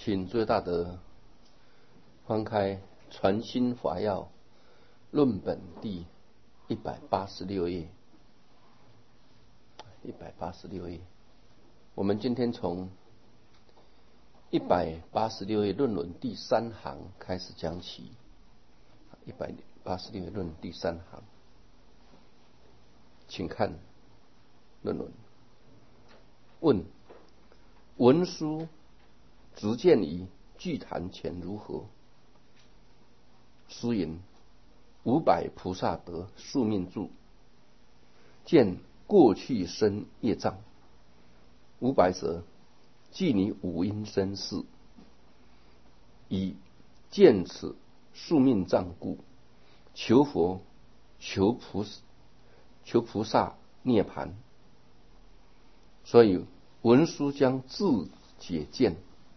请最大德翻开《传心法要论本》第186页。186页，我们今天从186页论文第3行开始讲起。186页论文第3行，请看论文。问：文殊执见于具坛前如何？师云：500菩萨得宿命住，见过去生业障。500者，即你五阴身世，以见此宿命障故，求佛、求菩萨涅槃。所以文殊将自解见，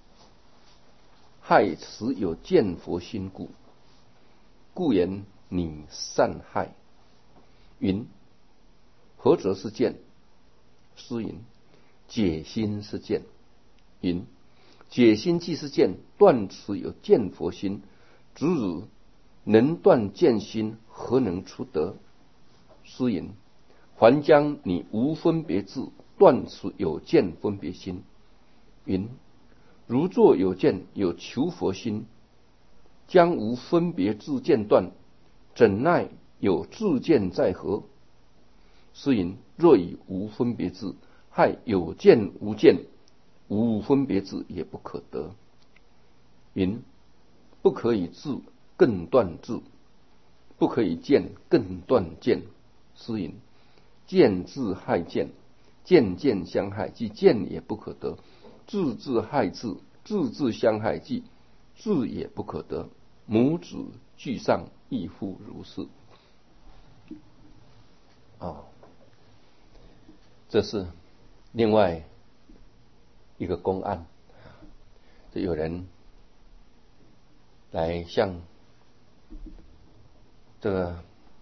害此有见佛心故言你善害。云：何则是见？师云：解心是见。云：解心即是见，断此有见佛心，只汝能断见心，何能出得？师云：还将你无分别智断此有见分别心。云：如作有见有求佛心，将无分别智见断，怎奈有智见在何？师云：若以无分别智害有见无见，无分别智也不可得。云：不可以智更断智，不可以见更断见。师云：见智害见，见见相害，即见也不可得；智智害智，智智相害，即智也不可得。母子俱上，亦复如是。这是另外一个公案，就有人来向这个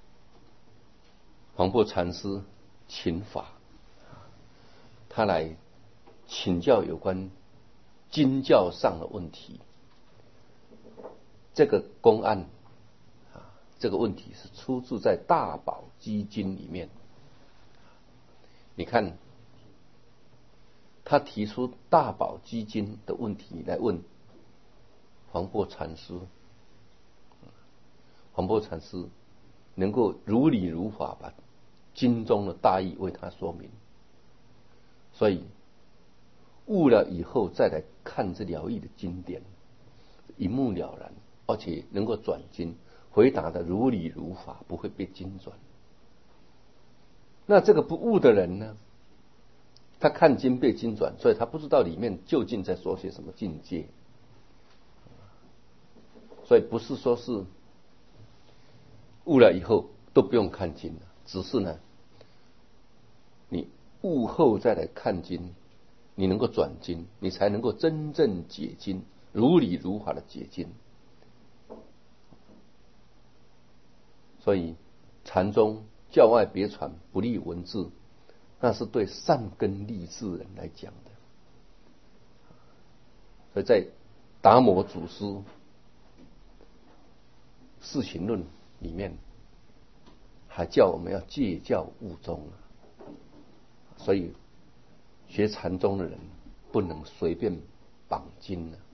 黄檗禅师请法，他来请教有关经教上的问题。这个公案这个问题是出自在《大宝积经》里面。你看，他提出《大宝积经》的问题来问黄檗禅师，黄檗禅师能够如理如法把经中的大意为他说明，所以悟了以后再来看这了义的经典，一目了然，而且能够转经，回答的如理如法，不会被经转。那这个不悟的人呢，他看经被经转，所以他不知道里面究竟在说些什么境界。所以不是说是悟了以后都不用看经了，只是呢，你悟后再来看经，你能够转经，你才能够真正解经，如理如法的解经。所以禅宗教外别传，不立文字，那是对善根立志人来讲的。所以在达摩祖师释行论里面，还叫我们要戒教务宗。所以学禅宗的人不能随便绑经了。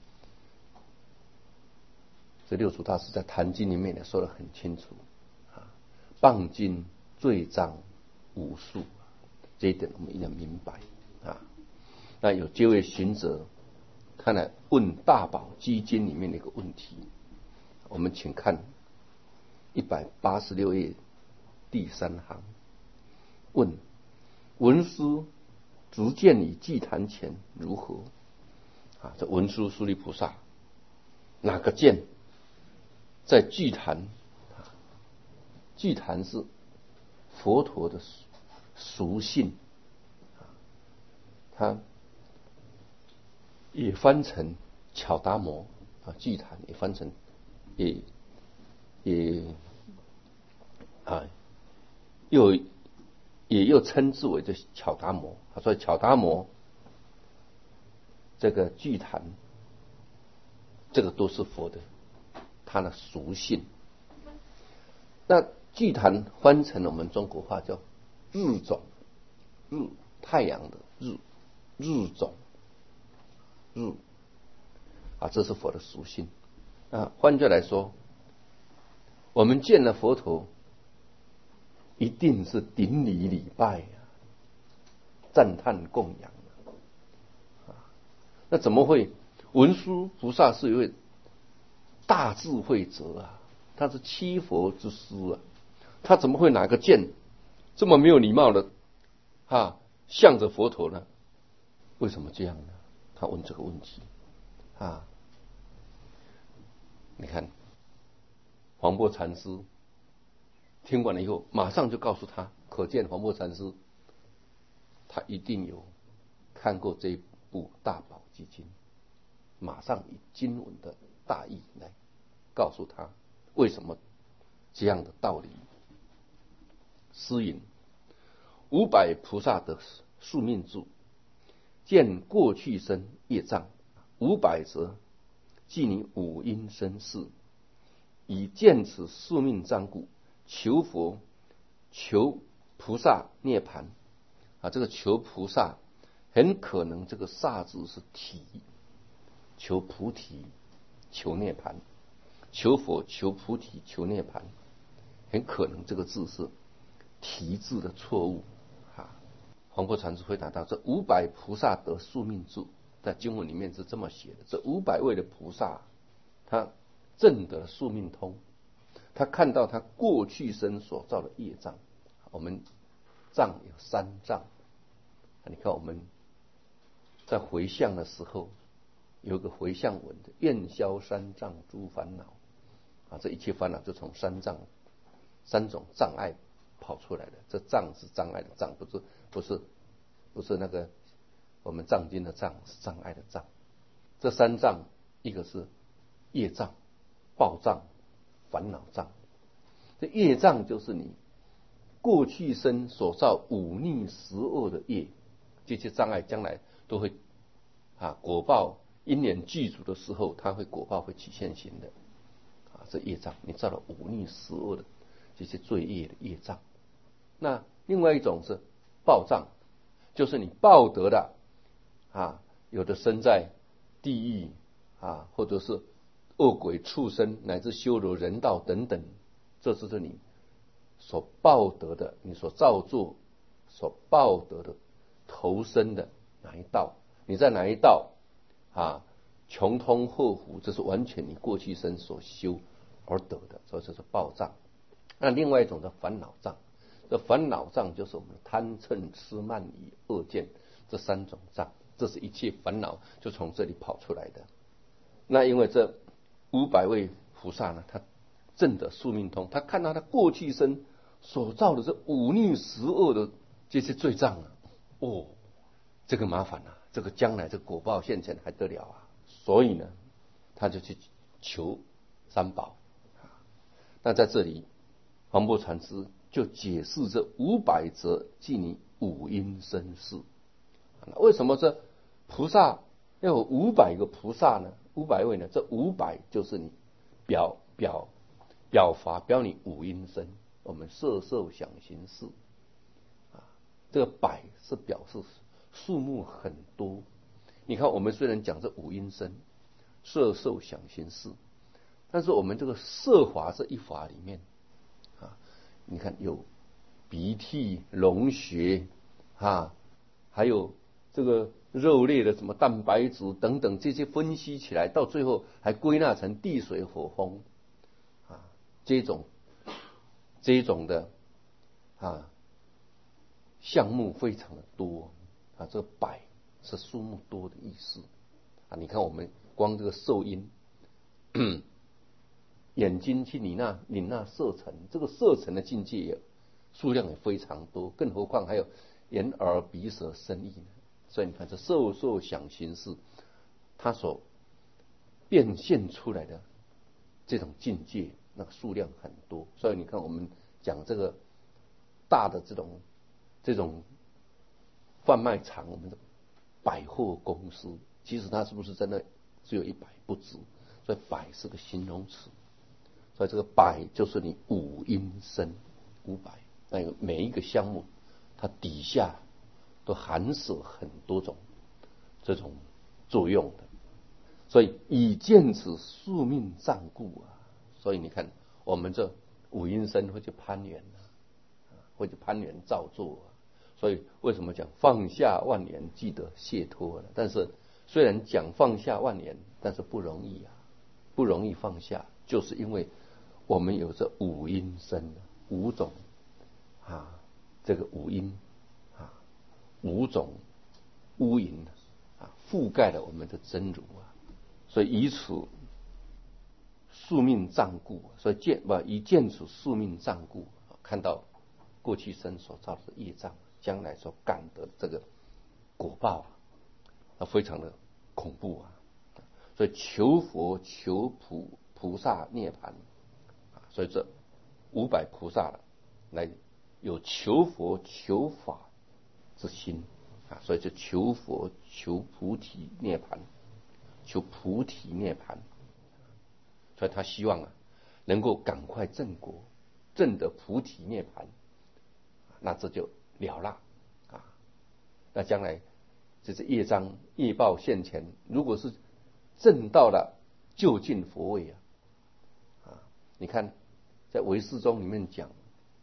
这六祖大师在《坛经》里面也说得很清楚，谤经罪障无数，这一点我们一定要明白。那有这位行者看来问《大宝积经》里面的一个问题，我们请看186页第3行。问：文殊执见于祭坛前如何？这文殊疏利菩萨哪个见在祭坛？祭坛是佛陀的属性，它也翻成巧达摩祭坛也翻成又称之为这巧达摩。所以巧达摩这个祭坛这个都是佛的它的属性。那祭坛翻成我们中国话叫日种，日太阳的日，日种，日啊，这是佛的属性啊。换句来说，我们见了佛陀，一定是顶礼礼拜啊，赞叹供养啊。那怎么会？文殊菩萨是一位大智慧者啊，他是七佛之师啊，他怎么会拿个剑这么没有礼貌的向着佛陀呢？为什么这样呢？他问这个问题啊。你看黄檗禅师听完了以后，马上就告诉他，可见黄檗禅师他一定有看过这一部《大宝积经》，马上以经文的大意来告诉他为什么这样的道理。诗云：500菩萨的宿命注，见过去生业障，500则记你五阴身世，以见此宿命障故，求佛求菩萨涅盘啊。这个求菩萨很可能这个萨字是提，求菩提求涅盘，求佛求菩提求涅盘，很可能这个字是题字的错误啊。黄檗禅师回答到：这500菩萨得宿命注，在经文里面是这么写的。这500位的菩萨，他证得宿命通，他看到他过去生所造的业障。我们障有3障，你看我们在回向的时候，有个回向文的愿消3障诸烦恼啊，这一切烦恼就从3种障碍跑出来的。这障是障碍的障，不是那个我们藏经的障，是障碍的障。这3障，一个是业障、报障、烦恼障。这业障就是你过去生所造忤逆十恶的业，这些障碍将来都会果报因缘具足的时候，它会果报会起现行的这业障，你造了忤逆十恶的这些罪业的业障。那另外一种是报障，就是你报得的有的生在地狱或者是恶鬼畜生，乃至修罗人道等等，这就是你所报得的，你所造作所报得的投生的哪一道，你在哪一道穷通祸福，这是完全你过去生所修而得的，所以这是报障。那另外一种的烦恼障，这烦恼障就是我们贪嗔痴慢疑恶见这3种障，这是一切烦恼就从这里跑出来的。那因为这500位菩萨呢，他证得宿命通，他看到他过去生所造的这忤逆十恶的这些罪障这个麻烦这个将来这果报现前还得了所以呢，他就去求3宝。那在这里黄檗禅师就解释这500则记你五阴身世。为什么这菩萨要有500个菩萨呢？500位呢？这500就是你表法表你五阴身，我们色受想行识这个100是表示数目很多。你看我们虽然讲这五阴身色受想行识，但是我们这个色法这一法里面你看有鼻涕脓血还有这个肉类的什么蛋白质等等，这些分析起来，到最后还归纳成地水火风这种的项目非常的多这个100是数目多的意思你看我们光这个受阴眼睛去领纳色尘，这个色尘的境界数量也非常多，更何况还有眼耳鼻舌身意呢。所以你看这色受想行识，它所变现出来的这种境界，那个数量很多。所以你看我们讲这个大的这种贩卖场，我们的百货公司，其实它是不是真的只有100？不止， 所以百是个形容词，所以这个百就是你五阴身500，那个每一个项目它底下都含舍很多种这种作用的，所以以见此宿命障故啊。所以你看我们这五阴身会去攀缘会去攀缘造作所以为什么讲放下万缘记得解脱了？但是虽然讲放下万缘，但是不容易不容易放下，就是因为我们有这五阴身5种这个五阴5种乌云覆盖了我们的真如所以以此宿命障故，所以以见此宿命障故，看到过去生所造的业障，将来所感得这个果报非常的恐怖所以求佛求菩萨涅槃所以这500菩萨来有求佛求法之心所以就求佛求菩提涅槃，求菩提涅槃，所以他希望能够赶快证果，证得菩提涅槃，那这就了了那将来就是业障业报现前，如果是证到了究竟佛位你看在唯识宗里面讲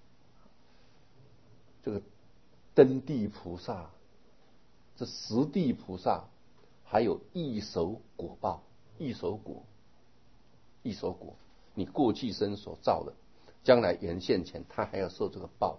这个登地菩萨，这十地菩萨还有异熟果报，异熟果，你过去生所造的，将来缘现前，他还要受这个报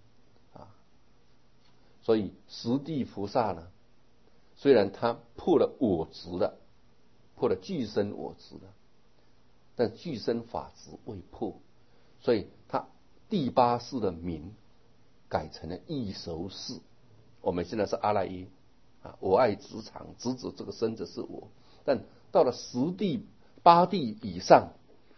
所以十地菩萨呢，虽然他破了我执了，破了具身我执了，但具身法执未破，所以他第8世的名改成了异熟世。我们现在是阿赖耶我爱执常，执着这个身子是我，但到了10地8地以上，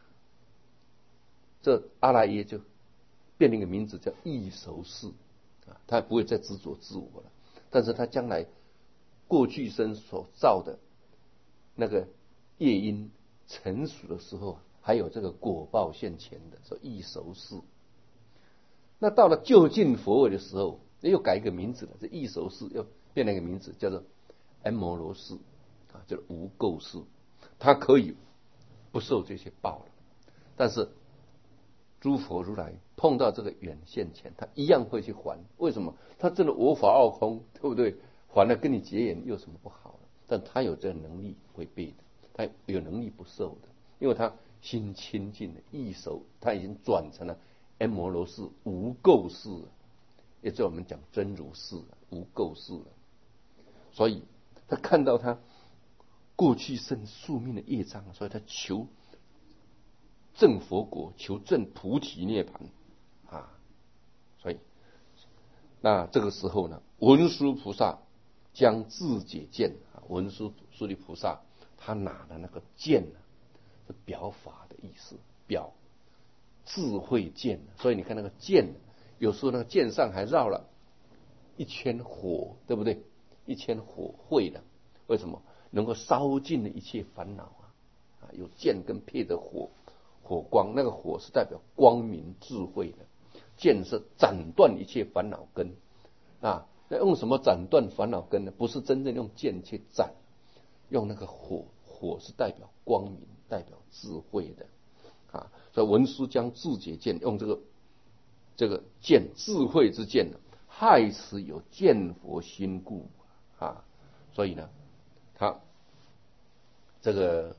这阿赖耶就变了一个名字叫异熟世他不会再执着自我了，但是他将来过去生所造的那个业因成熟的时候，还有这个果报现前的，说异熟世。那到了究竟佛位的时候，又改一个名字了，这异熟世又变了一个名字，叫做安摩罗世叫做无垢世，他可以不受这些报了，但是诸佛如来碰到这个缘现前，他一样会去还。为什么？他真的我法二空，对不对？还了跟你结缘有什么不好的？但他有这个能力会背的，他有能力不受的，因为他心清净的异熟，他已经转成了安摩罗世无垢世了，也就是我们讲真如世无垢世了。所以他看到他过去生宿命的业障，所以他求证佛果，求证菩提涅槃所以那这个时候呢，文殊菩萨将自解见文殊利菩萨他拿的那个剑是表法的意思，表智慧剑所以你看那个剑，有时候那个剑上还绕了一圈火，对不对？一圈火慧的，为什么？能够烧尽了一切烦恼有剑跟配着火光，那个火是代表光明智慧的，剑是斩断一切烦恼根那用什么斩断烦恼根呢？不是真正用剑去斩，用那个火是代表光明，代表智慧的所以文殊将自解剑，用这个剑智慧之剑害此有见佛心故所以呢，他这个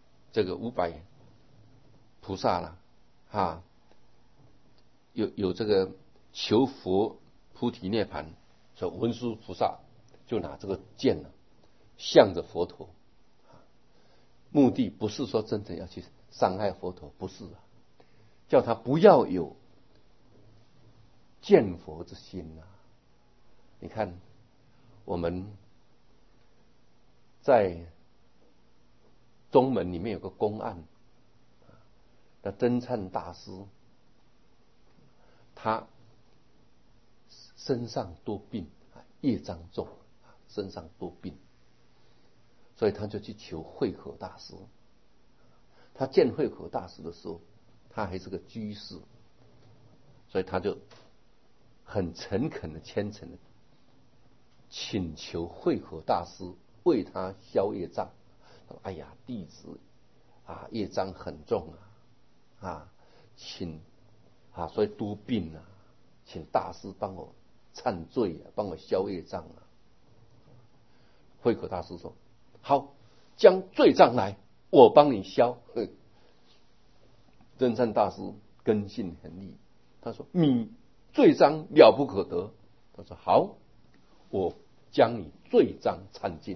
500菩萨了有这个求佛菩提涅槃，所以文殊菩萨就拿这个剑向着佛陀目的不是说真正要去伤害佛陀，不是叫他不要有见佛之心你看我们在宗门里面有个公案，那真忏大师他身上多病业障重身上多病，所以他就去求慧可大师他见慧可大师的时候，他还是个居士，所以他就很诚恳的、虔诚的请求慧可大师为他消业障。哎呀，弟子业障很重请所以多病请大师帮我忏罪帮我消业障慧可大师说：“好，将罪障来，我帮你消。”真善大师根性很利，他说：“你罪障了不可得。”他说：“好，我将你罪障忏尽。”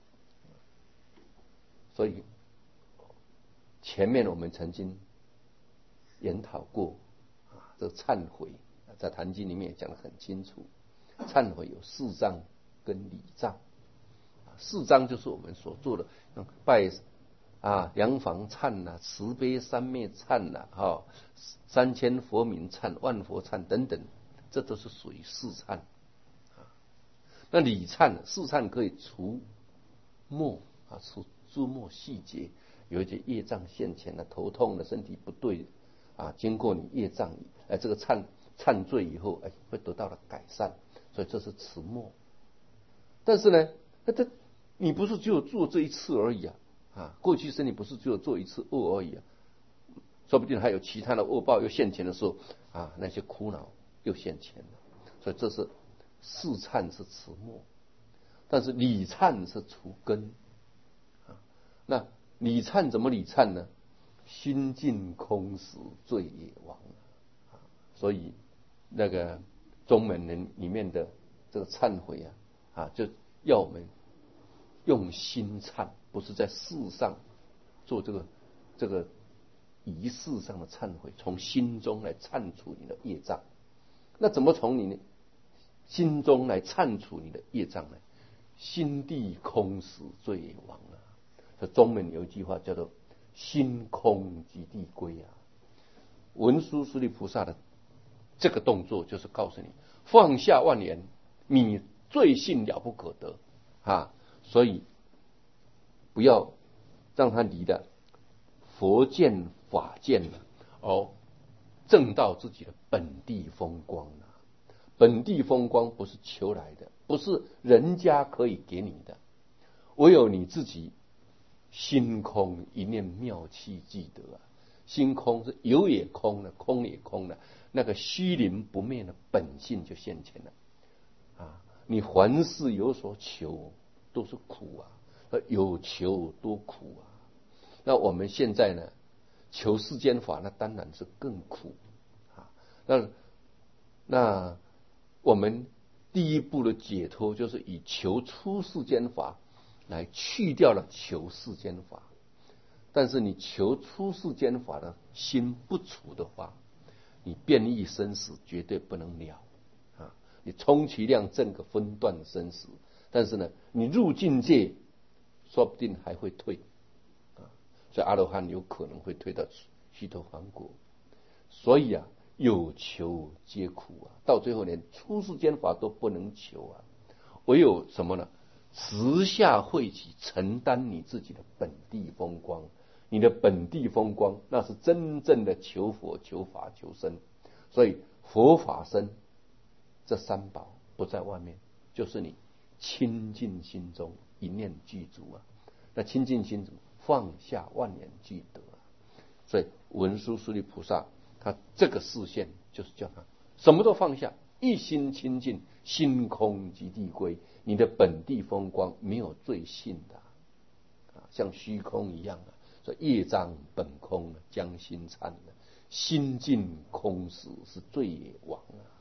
所以前面我们曾经研讨过这个忏悔，在《坛经》里面讲得很清楚，忏悔有4章跟礼章。4章就是我们所做的拜梁房忏慈悲三昧忏3000佛名忏、万佛忏等等，这都是属于4忏。那礼忏4忏可以除末除诸末细节，有一些业障现前头痛身体不对经过你业障这个忏罪以后会得到了改善，所以这是除末。但是呢，你不是只有做这一次而已过去生你不是只有做一次恶而已说不定还有其他的恶报又现前的时候那些苦恼又现前了。所以这是4忏是除末，但是礼忏是除根那礼忏怎么礼忏呢？心尽空时罪也亡所以那个宗门人里面的这个忏悔就要我们用心忏，不是在事上做这个仪式上的忏悔，从心中来忏除你的业障。那怎么从你心中来忏除你的业障呢？心地空时罪也亡这中文有一句话叫做心空即地归文殊师利菩萨的这个动作就是告诉你，放下万缘，你罪性了不可得所以不要让他离了佛见法见而证到自己的本地风光本地风光不是求来的，不是人家可以给你的，唯有你自己心空一念妙气即得心空是有也空了，空也空了，那个虚灵不灭的本性就现前了你凡事有所求都是苦有求多苦那我们现在呢求世间法，那当然是更苦那我们第一步的解脱就是以求出世间法来去掉了求世间法。但是你求出世间法的心不除的话，你变异生死绝对不能了你充其量证个分段生死，但是呢你入境界说不定还会退所以阿罗汉有可能会退到须陀洹果。所以有求皆苦到最后连出世间法都不能求唯有什么呢？直下慧起，承担你自己的本地风光。你的本地风光，那是真正的求佛、求法、求僧。所以佛法僧这3宝不在外面，就是你清净心中一念具足那清净心中放下万缘俱得所以文殊师利菩萨他这个示现就是叫他什么都放下，一心清净，心空即地归。你的本地风光没有罪性的像虚空一样所以业障本空将心忏心尽空时是罪也亡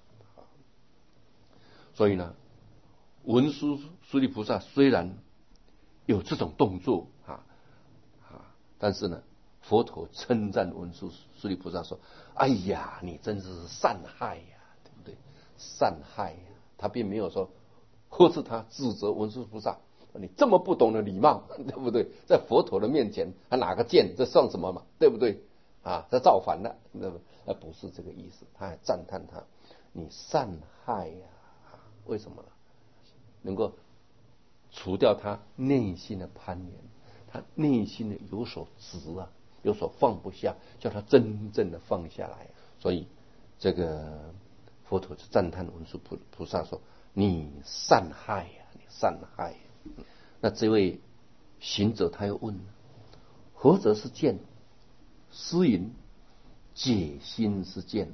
所以呢文殊师利菩萨虽然有这种动作但是呢佛陀称赞文殊师利菩萨说：“哎呀，你真是善害对不对？善害他并没有说呵斥他，指责文殊菩萨你这么不懂得礼貌，对不对？在佛陀的面前还拿个剑，这算什么嘛？对不对这造反了，不是这个意思。他还赞叹他，你善害为什么呢？能够除掉他内心的攀缘，他内心的有所执有所放不下，叫他真正的放下来。所以这个佛陀就赞叹文殊菩萨说：“你善害呀，你善害呀。”那这位行者他又问：“何者是见？”师云：“解心是见。”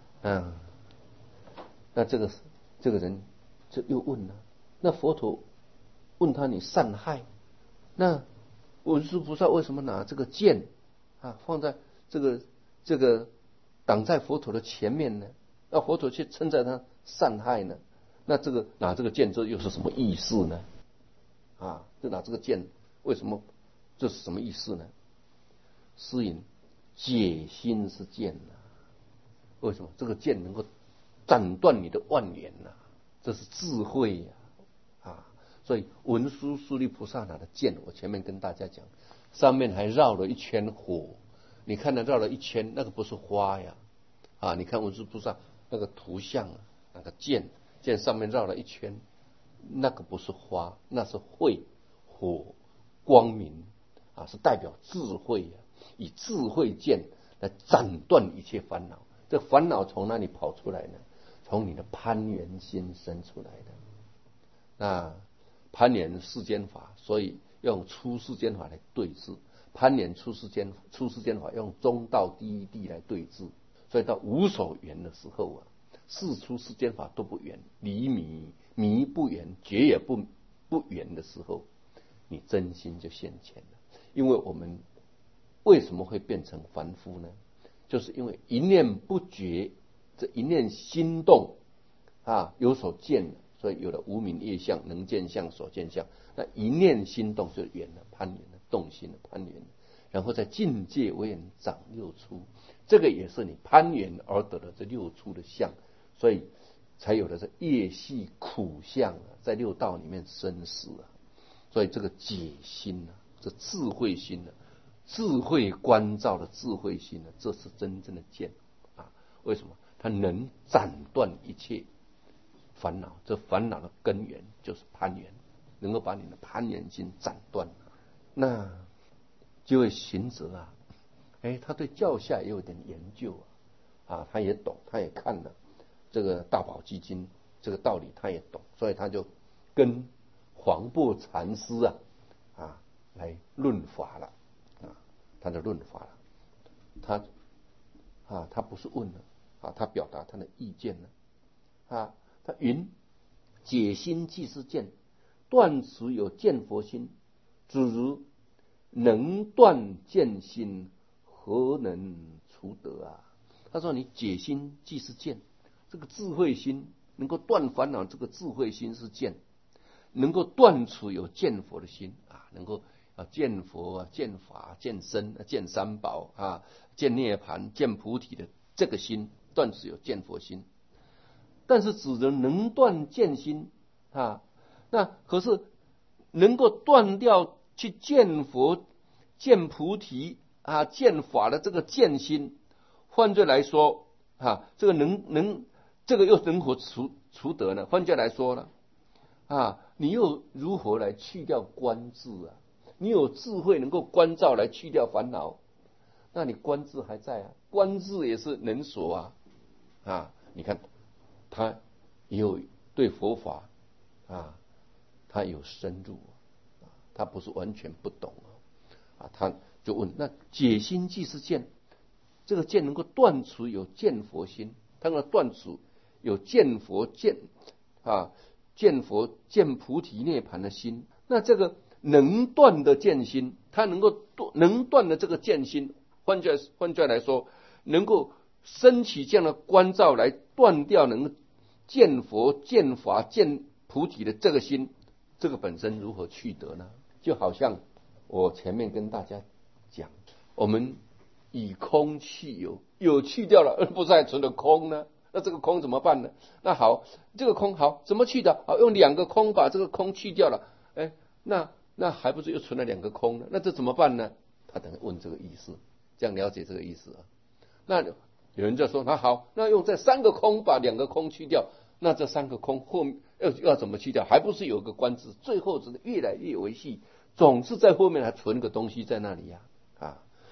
那这个人就又问了，那佛陀问他：“你善害？”那文殊菩萨为什么拿这个剑放在这个挡在佛陀的前面呢？那佛陀却称赞他善害呢？那这个拿这个剑这又是什么意思呢？就拿这个剑，为什么这是什么意思呢？师云：“解心是剑啊。”为什么这个剑能够斩断你的妄言啊？这是智慧呀！所以文殊师利菩萨拿的剑，我前面跟大家讲，上面还绕了一圈火。你看它绕了一圈，那个不是花呀！你看文殊菩萨那个图像那个剑上面绕了一圈，那个不是花，那是慧、火、光明是代表智慧以智慧剑来斩断一切烦恼。这烦恼从哪里跑出来呢？从你的攀缘心生出来的。那攀缘世间法，所以用出世间法来对治；攀缘出世间法用中道第一谛来对治。所以到无所缘的时候事出世间法都不缘，离迷不缘，觉也不缘的时候，你真心就现前了。因为我们为什么会变成凡夫呢？就是因为一念不觉，这一念心动有所见了，所以有了无明业相、能见相、所见相。那一念心动就缘了，攀缘了，动心了，攀缘了，然后在境界为缘长六出，这个也是你攀缘而得的这六出的相，所以才有了这业系苦相在六道里面生死所以这个解心这智慧心智慧观照的智慧心这是真正的见为什么？它能斩断一切烦恼，这烦恼的根源就是攀缘，能够把你的攀缘心斩断。那这位行者他对教下也有点研究他也懂，他也看了这个大宝积经这个道理，他也懂，所以他就跟黄檗禅师来论法了他就论法了，他不是问了他表达他的意见了他云：解心即是见，断除有见佛心，只如能断见心，何能除得他说你解心即是见，这个智慧心能够断烦恼，这个智慧心是见，能够断除有见佛的心能够见佛见法见身见三宝见涅盘见菩提的这个心，断除有见佛心。但是只能断见心那可是能够断掉去见佛见菩提见法的这个见心，换句来说这个这个又能否除得呢？换句来说呢你又如何来去掉观智你有智慧能够观照来去掉烦恼，那你观智还在观智也是能所你看他也有对佛法他有深入他不是完全不懂他就问：那解心即是见，这个见能够断除有见佛心，他能够断除有见佛见佛见菩提涅盘的心，那这个能断的见心，他能断的这个见心，换句来说，能够升起这样的观照来断掉能见佛见法见菩提的这个心，这个本身如何去得呢？就好像我前面跟大家讲，我们以空去有去掉了，而不是还存了空呢？那这个空怎么办呢？那好，这个空好怎么去的？用两个空把这个空去掉了，那还不是又存了两个空呢？那这怎么办呢？他等于问这个意思，这样了解这个意思那有人就说，那好，那用这三个空把两个空去掉，那这三个空后面要怎么去掉？还不是有个观字，最后只是越来越维系，总是在后面还存个东西在那里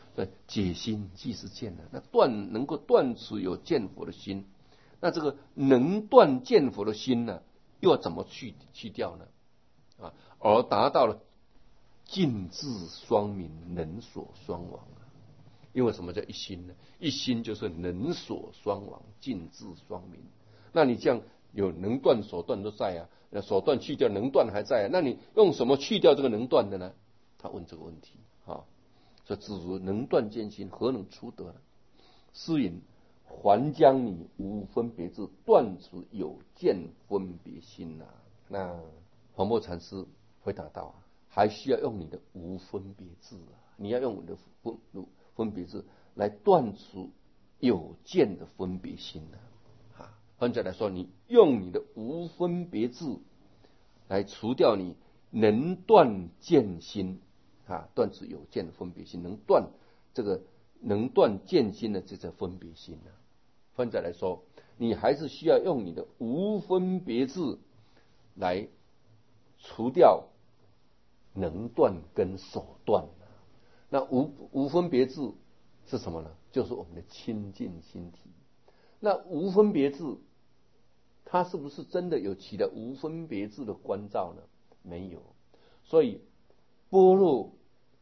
对，解心即是见了。那能够断除有见佛的心，那这个能断见佛的心呢，又要怎么去掉呢？而达到了尽智双明，能所双亡。因为什么叫一心呢？一心就是能所双亡，尽智双明。那你这样有能断所断都在啊，所断去掉，能断还在啊。那你用什么去掉这个能断的呢？他问这个问题啊。说自如能断见心，何能出得呢？师云：还将你无分别智断除有见分别心呐。那黄檗禅师回答道还需要用你的无分别智你要用你的分别智来断除有见的分别心换句来说，你用你的无分别智来除掉你能断见心断除有见的分别心，能断见心的这个分别心换句来说，你还是需要用你的无分别智来除掉能断跟所断。那无分别智是什么呢？就是我们的清净心体。那无分别智，它是不是真的有起了无分别智的关照呢？没有。所以般若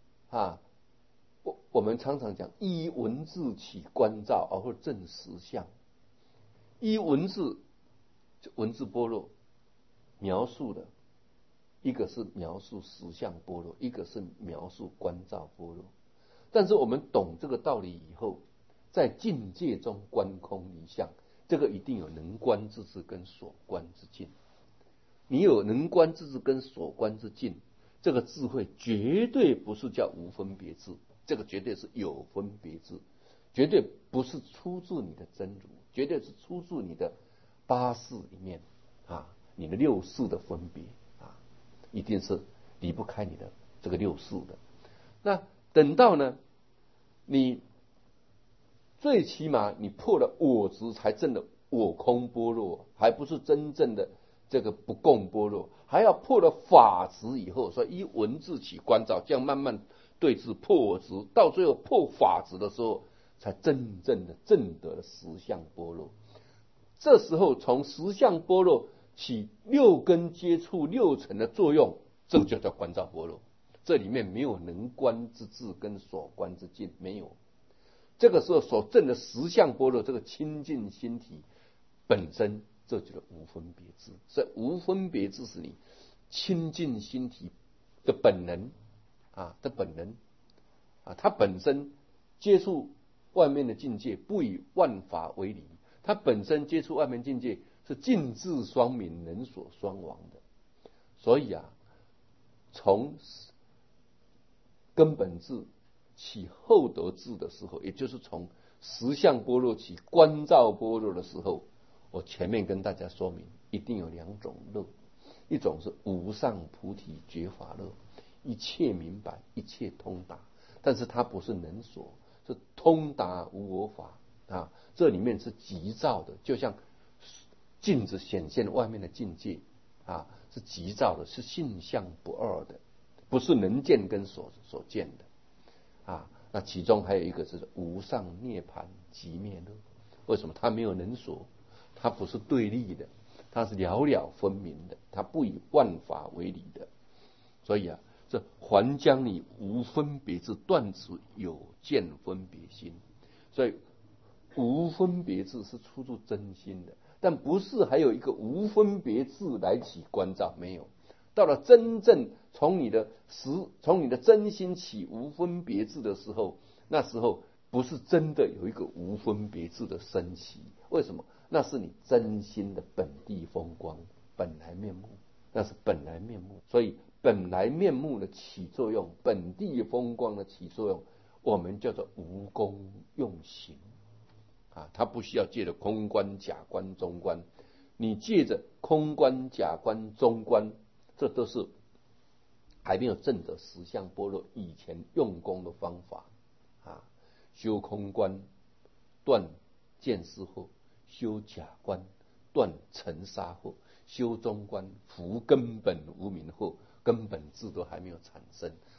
我们常常讲依文字起关照而会证实相。依文字般若描述的，一个是描述实相般若，一个是描述观照般若。但是我们懂这个道理以后，在境界中观空离相，这个一定有能观之智跟所观之境。你有能观之智跟所观之境，这个智慧绝对不是叫无分别智，这个绝对是有分别智，绝对不是出自你的真如，绝对是出自你的八识里面你的六识的分别一定是离不开你的这个六识的。那等到呢，你最起码你破了我执，才证的我空般若，还不是真正的这个不共般若，还要破了法执以后，所以依文字起观照，这样慢慢对治破我执，到最后破法执的时候，才真正的证得了实相般若。这时候从实相般若起六根接触六尘的作用，这就叫观照般若。这里面没有能观之智跟所观之境，没有。这个时候所证的实相般若，这个清净心体本身，这就是无分别智。所以无分别智是你清净心体的本能它本身接触外面的境界不以万法为离，它本身接触外面境界是尽智双明，能所双亡的。所以从根本智起后得智的时候，也就是从实相般若起观照般若的时候，我前面跟大家说明，一定有两种乐，一种是无上菩提觉法乐，一切明白，一切通达，但是它不是能所，是通达无我法这里面是急躁的，就像镜子显现外面的境界是急躁的，是性相不二的，不是能见跟所见的那其中还有一个是无上涅槃寂灭乐。为什么？它没有能所，它不是对立的，它是了了分明的，它不以万法为理的。所以这还将你无分别智断除有见分别心。所以无分别智是出自真心的，但不是还有一个无分别智来起观照，没有。到了真正从你的真心起无分别智的时候，那时候不是真的有一个无分别智的升起。为什么？那是你真心的本地风光，本来面目，那是本来面目。所以本来面目的起作用，本地风光的起作用，我们叫做无功用行它不需要借着空观、假观、中观，你借着空观、假观、中观，这都是还没有证得实相般若以前用功的方法修空观断见思后，修假观断尘沙后，修中观伏根本无明后，根本智都还没有产生。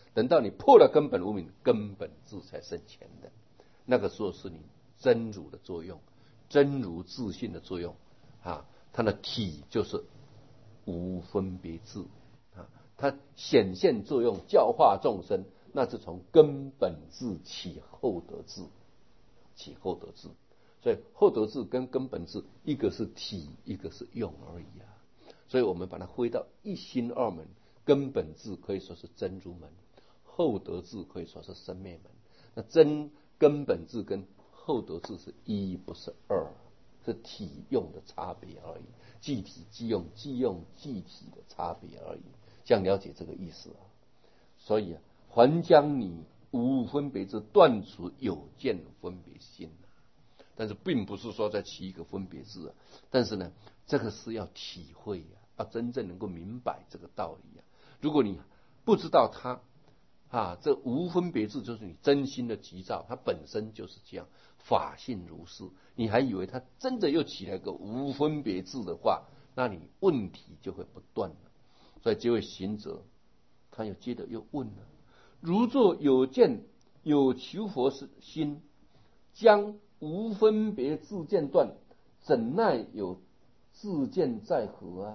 等到你破了根本无明，根本智才现前的。那个时候是你真如的作用，真如自信的作用啊，它的体就是无分别智啊，它显现作用教化众生，那是从根本智起后得智，起后得智。所以后得智跟根本智，一个是体，一个是用而已啊。所以我们把它归到一心二门，根本智可以说是真如门，后得智可以说是生灭门。那根本智跟后得智是一，不是二，是体用的差别而已，具体即用即用具体的差别而已。这样了解这个意思啊。所以还将你无分别智断除有见分别心，但是并不是说再起一个分别智啊。但是呢，这个是要体会啊，要真正能够明白这个道理啊。如果你不知道它这无分别智就是你真心的急躁，它本身就是这样，法性如是，你还以为它真的又起来个无分别智的话，那你问题就会不断了。所以这位行者他又接着又问了：如作有见有求佛心，将无分别智见断，怎奈有智见在何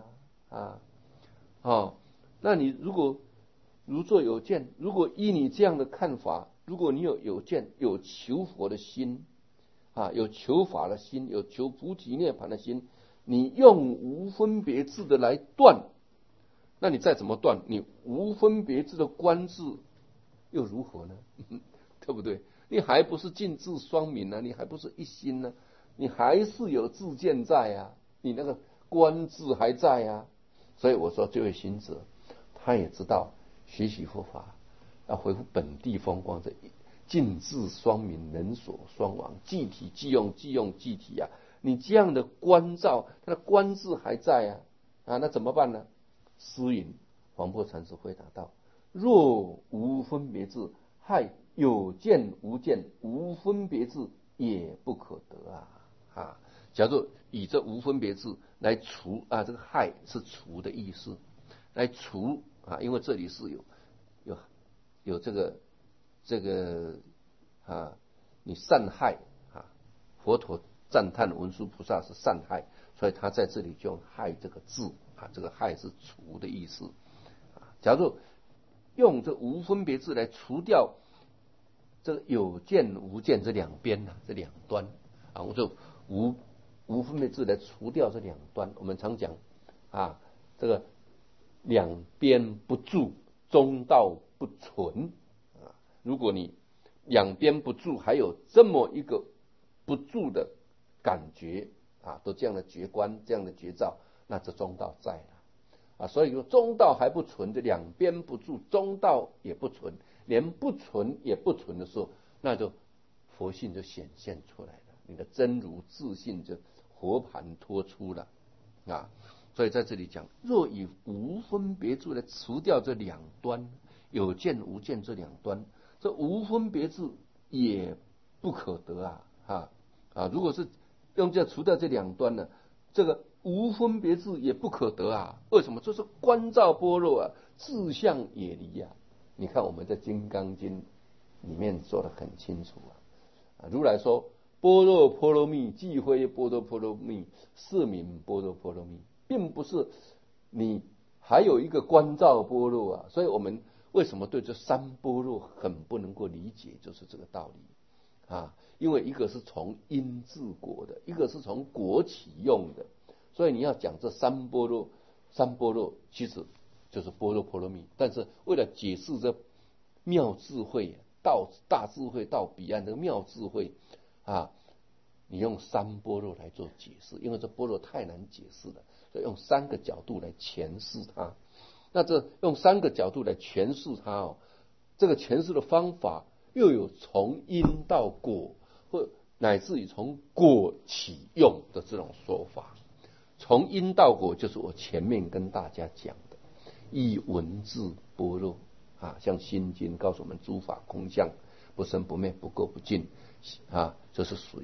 那你如果如作有见，如果依你这样的看法，如果你有见有求佛的心有求法的心，有求菩提涅槃的心，你用无分别智的来断，那你再怎么断，你无分别智的观智又如何呢？对不对？你还不是尽智双明啊，你还不是一心呢，你还是有智见在啊，你那个观智还在啊。所以我说这位行者他也知道学习佛法要恢复本地风光，这尽智双明，能所双亡，即体即用即用即体啊。你这样的观照，他的观智还在那怎么办呢？诗云，黄檗禅师回答道：若无分别智，害有见无见，无分别智也不可得假如以这无分别智来除这个害是除的意思，来除因为这里是有这个你善害佛陀赞叹文殊菩萨是善害，所以他在这里就用害这个字这个害是除的意思假如用这无分别智来除掉这个有见无见这两边这两端我就无分别智来除掉这两端。我们常讲这个两边不住，中道不存如果你两边不住，还有这么一个不住的感觉都这样的觉观，这样的觉照，那这中道在了所以说中道还不存，这两边不住，中道也不存，连不存也不存的时候，那就佛性就显现出来了，你的真如自信就活盘托出了所以在这里讲，若以无分别智来除掉这两端，有见无见这两端，这无分别智也不可得如果是用这除掉这两端呢，这个无分别智也不可得为什么？这是观照般若自相也离你看我们在《金刚经》里面说得很清楚如来说般若波罗蜜，即非般若波罗蜜，是名般若波罗蜜，并不是你还有一个观照般若所以我们为什么对这三般若很不能够理解，就是这个道理因为一个是从因治果的，一个是从果起用的，所以你要讲这三般若其实就是般若波罗蜜。但是为了解释这妙智慧到大智慧到彼岸的妙智慧你用三般若来做解释，因为这般若太难解释了，所以用三个角度来诠释它。那这用三个角度来诠释它这个诠释的方法又有从因到果，或乃至于从果起用的这种说法。从因到果就是我前面跟大家讲的以文字般若像心经告诉我们诸法空相，不生不灭，不垢不净这是属于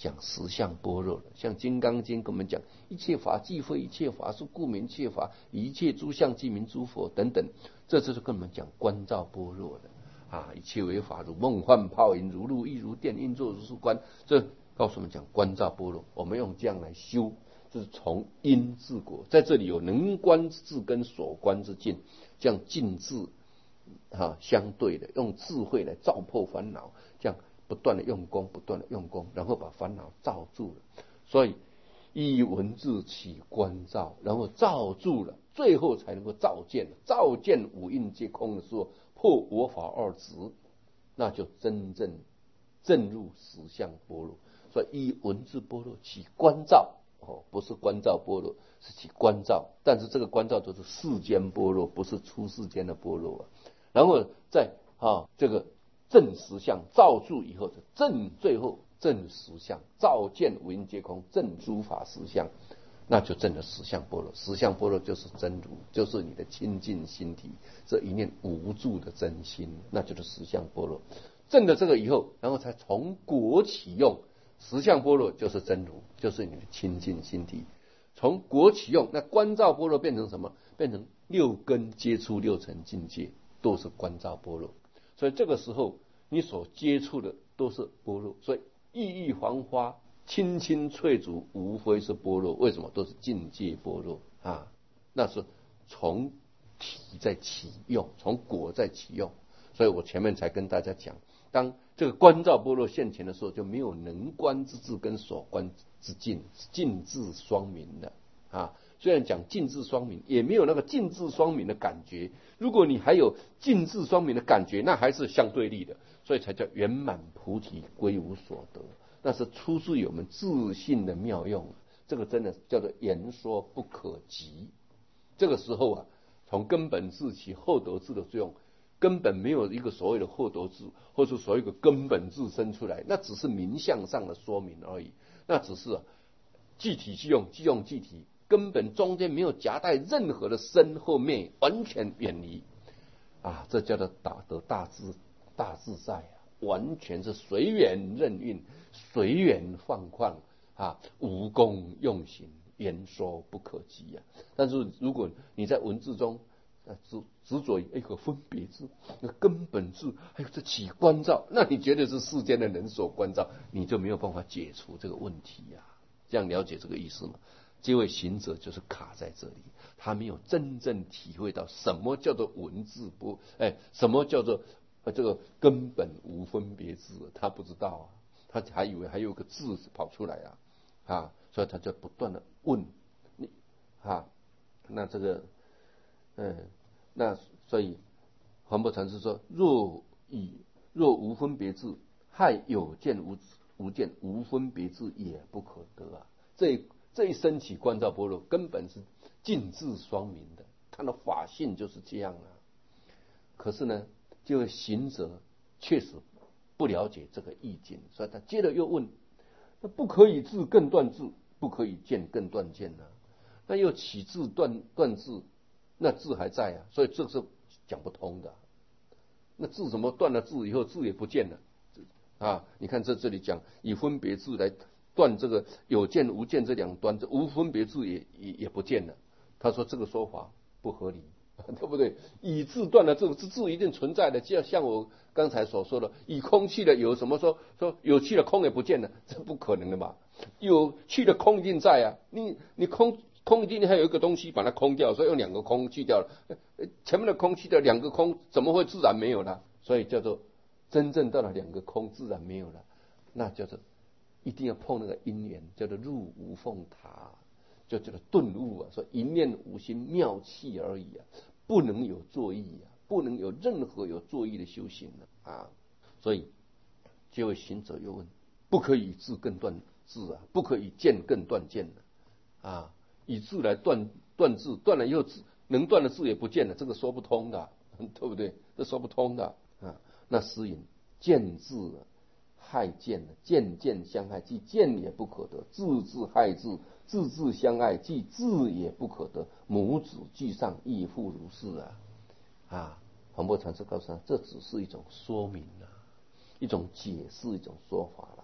讲实相般若了。像《金刚经》跟我们讲，一切法即非一切法，是故名一切法，一切诸相即名诸佛等等，这就是跟我们讲观照般若的。一切为法，如梦幻泡影，如露亦如电，应作如是观。这告诉我们讲观照般若，我们用这样来修，就是从因治果。在这里有能观之智跟所观之境，这样境智相对的，用智慧来照破烦恼，这样不断的用功，不断的用功，然后把烦恼罩住了。所以依文字起观照，然后罩住了，最后才能够照见。照见五蕴皆空的时候，破我法二执，那就真正证入实相般若。所以依文字般若起观照，不是观照般若，是起观照。但是这个观照都是世间般若，不是出世间的般若。然后再这个证实相，照住以后是最后证实相，照见五蕴皆空，证诸法实相，那就证了实相般若。实相般若就是真如，就是你的清净心体，这一念无住的真心，那就是实相般若。证了这个以后，然后才从果起用。实相般若就是真如，就是你的清净心体。从果起用，那观照般若变成什么？变成六根接触六尘境界，都是观照般若。所以这个时候你所接触的都是般若。所以郁郁黄花，青青翠竹，无非是般若。为什么？都是境界般若那是从体在起用，从果在起用。所以我前面才跟大家讲，当这个观照般若现前的时候，就没有能观之智跟所观之境，境智双明的虽然讲境智双明，也没有那个境智双明的感觉。如果你还有境智双明的感觉，那还是相对立的，所以才叫圆满菩提归无所得。那是出自于我们自信的妙用，这个真的叫做言说不可及。这个时候从根本智起后得智的作用，根本没有一个所谓的后得智，或是所谓的根本智生出来，那只是名相上的说明而已。那只是具体即用，即用具体，根本中间没有夹带任何的身后面，完全远离这叫做打得大自在完全是随缘任运，随缘放旷无功用行，言说不可及但是如果你在文字中执着于一个分别字，那根本字，还有这起观照，那你觉得是世间的人所观照，你就没有办法解除这个问题这样了解这个意思吗？这位行者就是卡在这里，他没有真正体会到什么叫做文字什么叫做这个根本无分别字，他不知道他还以为还有个字跑出来所以他就不断的问你那这个那所以黄伯禅师说，若无分别智，害有见无见，无分别智也不可得这一生起观照般若，根本是尽智双明的，他的法性就是这样可是呢，这位行者确实不了解这个意境，所以他接着又问：那不可以智更断智，不可以见更断见那又起智断智，那智还在所以这是讲不通的。那智怎么断了智以后，智也不见了你看这里讲以分别智来断这个有见无见这两端，这无分别智也不见了。他说这个说法不合理，对不对？以智断了智，智一定存在的，就像我刚才所说的，以空去了有什么说有去了空也不见了，这不可能的嘛。有去了空一定在你空一定还有一个东西把它空掉，所以用两个空去掉了，前面的空去掉，两个空怎么会自然没有了？所以叫做真正到了两个空自然没有了，那叫做一定要碰那个因缘，叫做入无凤塔，就叫做顿悟说一念无心，妙气而已不能有作意不能有任何有作意的修行所以这位行者又问：不可以智更断智不可以见更断见以智来断智，断了以后能断的智也不见了，这个说不通的，对不对？这说不通的那诗云：见智害见，见相害，即见也不可得；智害智，智相爱，即智也不可得。母子俱上，亦复如是黄伯禅师告诉他，这只是一种说明一种解释，一种说法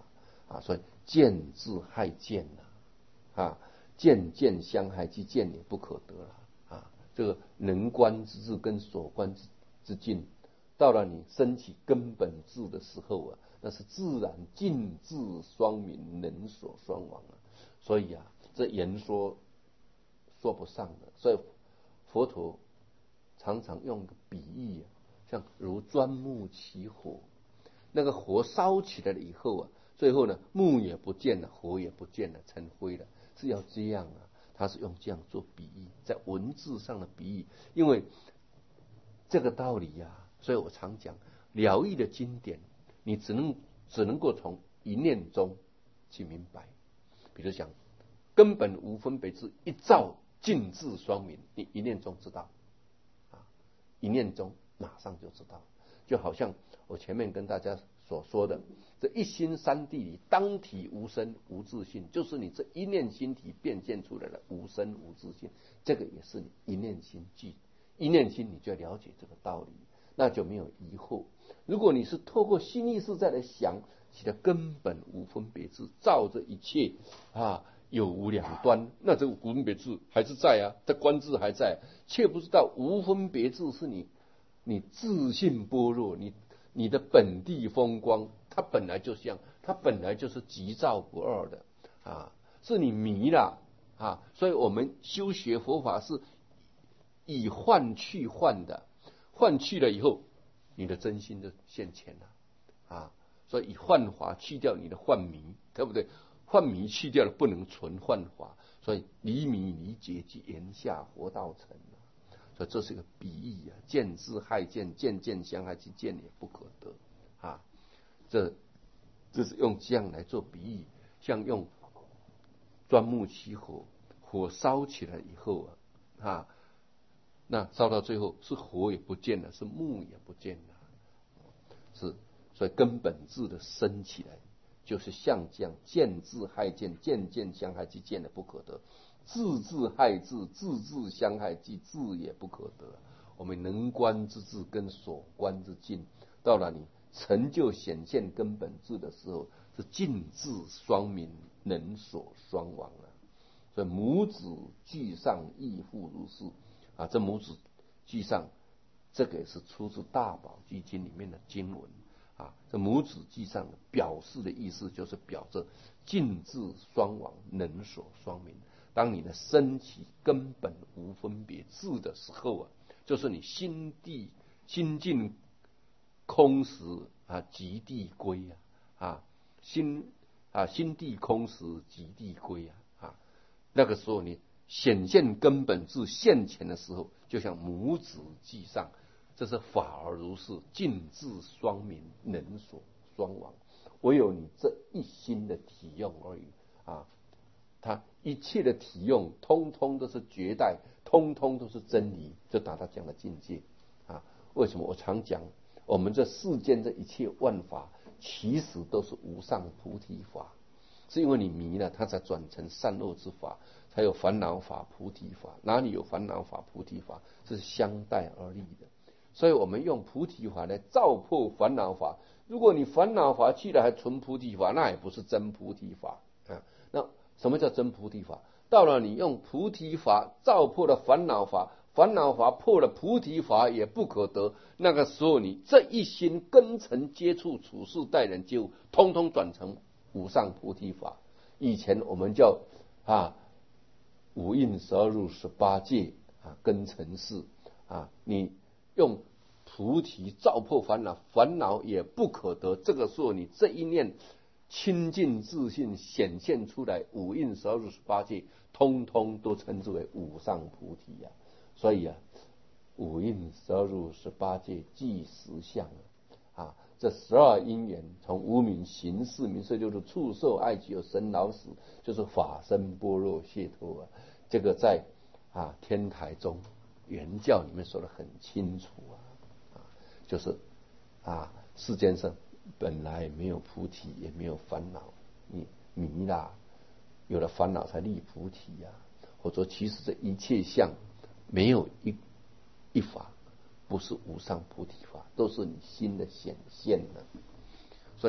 所以见自害见见见相害，即见也不可得这个能观之智跟所观之境，到了你升起根本智的时候那是自然尽智双明，能所双亡所以这言说不上的。所以佛陀常常用个比喻像如钻木起火，那个火烧起来了以后最后呢，木也不见了，火也不见了，成灰了，是要这样他是用这样做比喻，在文字上的比喻。因为这个道理所以我常讲疗愈的经典，你只能够从一念中去明白。比如讲根本无分别智，一照尽智双明，你一念中知道一念中马上就知道。就好像我前面跟大家所说的，这一心三谛里当体无生无自性，就是你这一念心体变现出来的无生无自性，这个也是你一念心具，一念心你就了解这个道理，那就没有疑惑。如果你是透过心意识再来想，其的根本无分别智，照着一切有无两端，那这个无分别智还是在这观智还在，却不知道无分别智是你自信般若，你的本地风光，它本来就像，它本来就是即照不二的是你迷了所以我们修学佛法是以幻去幻的，幻去了以后，你的真心就现前了所以以幻法去掉你的幻迷，对不对？幻迷去掉了，不能存幻法，所以离迷离结即言下佛道成所以这是个比喻见自害见，见见相害，即见也不可得这是用这样来做比喻，像用钻木起火，火烧起来以后那烧到最后是火也不见了，是木也不见了，所以根本智的升起来，就是像这样见自害见，见见相害，即见也不可得。自自害自，自自相害，即自也不可得。我们能观之智跟所观之境，到了你成就显现根本智的时候，是尽智双明，能所双亡了。所以母子俱上亦复如是这母子俱上，这个也是出自大宝积经里面的经文这母子俱上表示的意思，就是表着尽智双亡，能所双明。当你的升起根本无分别智的时候就是你心尽空时即地归心地空时即地归那个时候你显现根本智现前的时候，就像母子俱上，这是法而如是，尽智双明，能所双亡。唯有你这一心的体用而已它一切的体用通通都是绝代，通通都是真理，就达到这样的境界为什么我常讲我们这世间这一切万法其实都是无上菩提法，是因为你迷了，它才转成善恶之法，才有烦恼法菩提法。哪里有烦恼法菩提法？这是相待而立的。所以我们用菩提法来照破烦恼法，如果你烦恼法去了还存菩提法，那也不是真菩提法那什么叫真菩提法？到了你用菩提法照破了烦恼法，烦恼法破了菩提法也不可得，那个时候你这一心根尘接触处事待人接物，通通转成无上菩提法。以前我们叫五蕴12入18界根尘事你用菩提照破烦恼，烦恼也不可得，这个时候你这一念清净自信显现出来，五蕴12入18界通通都称之为无上菩提所以五蕴12入18界即实相这12因缘，从无明行识名色就是触受爱取有生老死，就是法身般若解脱这个在天台宗原教里面说得很清楚就是世间上本来没有菩提，也没有烦恼，你迷啦，有了烦恼才立菩提或者说其实这一切相没有一法不是无上菩提法，都是你心的显现的。所以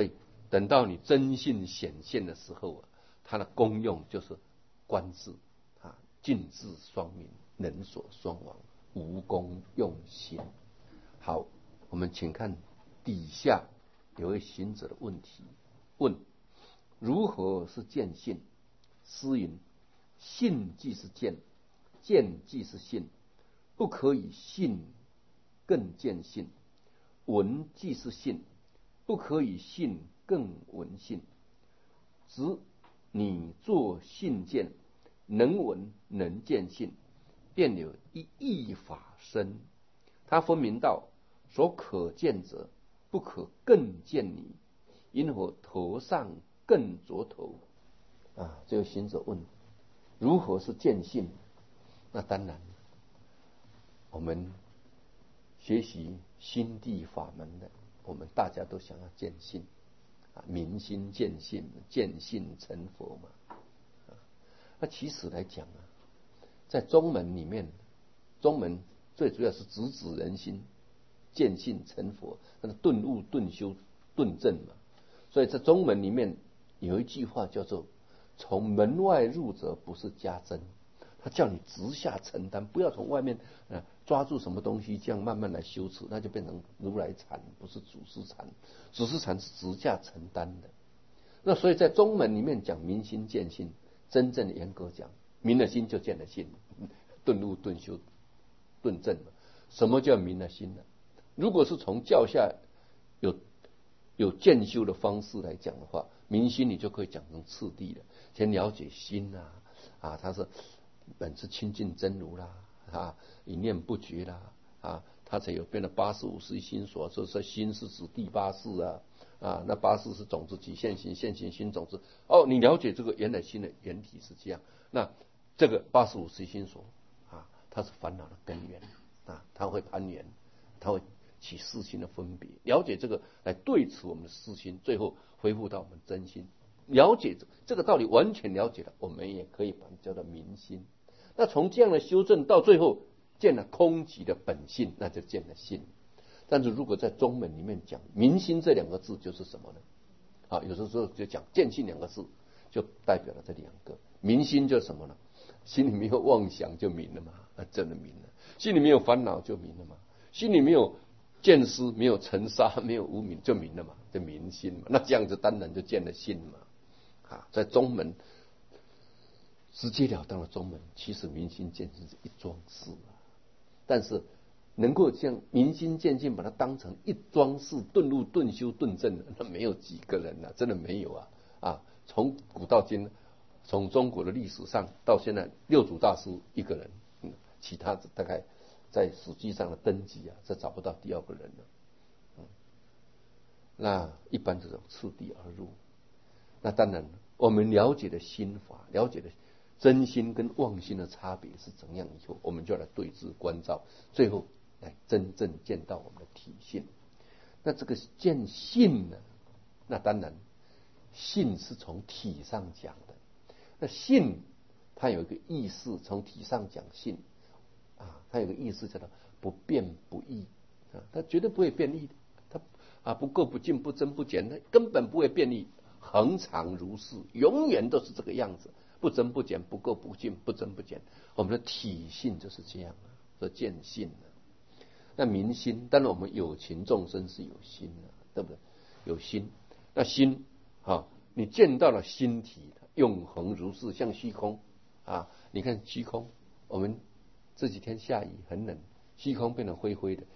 等到你真性显现的时候啊，它的功用就是观自啊，尽智双明，人所双亡，无功用心。好，我们请看底下有位行者的问题，问如何是见性？师云：性即是见，见即是性，不可以性更见性；闻即是性，不可以性更闻性。只你作性见，能闻能见性，便有一义法生。他分明道：所可见者，不可更见你，因何头上更着头？这个行者问：如何是见性？那当然，我们学习心地法门的，我们大家都想要见性明心见性，见性成佛嘛。那其实来讲在宗门里面，宗门最主要是直指人心，见性成佛，那个顿悟、顿修、顿证嘛。所以在宗门里面有一句话叫做：从门外入者不是加增，他叫你直下承担，不要从外面抓住什么东西这样慢慢来修持，那就变成如来禅，不是祖师禅。祖师禅是直下承担的。那所以在宗门里面讲明心见性，真正严格讲，明了心就见了性，顿悟、顿修、顿证。什么叫明了心呢？如果是从教下有渐修的方式来讲的话，明心你就可以讲成次第了。先了解心它是本是清净真如啦，一念不绝啦，它才有变了85识一心所。所以说心是指第八识那八识是种子起现行，现行心种子。你了解这个原来心的原体是这样，那这个85识一心所它是烦恼的根源它会攀缘，它会起四心的分别。了解这个来对持我们的四心，最后恢复到我们真心。了解这个道理，完全了解了，我们也可以把它叫做明心。那从这样的修正到最后见了空寂的本性，那就见了性。但是如果在宗门里面讲明心这两个字就是什么呢？有的时候就讲见性两个字，就代表了这两个。明心就是什么呢？心里没有妄想就明了嘛，真的明了。心里没有烦恼就明了嘛。心里没有见思，没有尘沙，没有无明，就明了嘛，就明心嘛。那这样子当然就见了性嘛。在宗门直截了当的宗门，其实明心见性是一桩事但是能够将明心见性把它当成一桩事，顿悟、顿修、顿证的，那没有几个人真的没有从古到今，从中国的历史上到现在，六祖大师一个人，其他的大概在史记上的登记这找不到第二个人了。那一般这种次第而入。那当然，我们了解的心法，了解的真心跟妄心的差别是怎样以后，我们就来对治关照，最后来真正见到我们的体性。那这个见性呢？那当然，性是从体上讲的。那性它有一个意思，从体上讲性它有个意思叫做不变不异它绝对不会变异的。它不垢不净不增不减，它根本不会变异，恒常如是，永远都是这个样子，不增不减，不垢不净，不增不减。我们的体性就是这样说见性那明心，当然我们有情众生是有心对不对？有心，那心你见到了心体永恒如是，像虚空你看虚空，我们这几天下雨很冷，虚空变得灰灰的，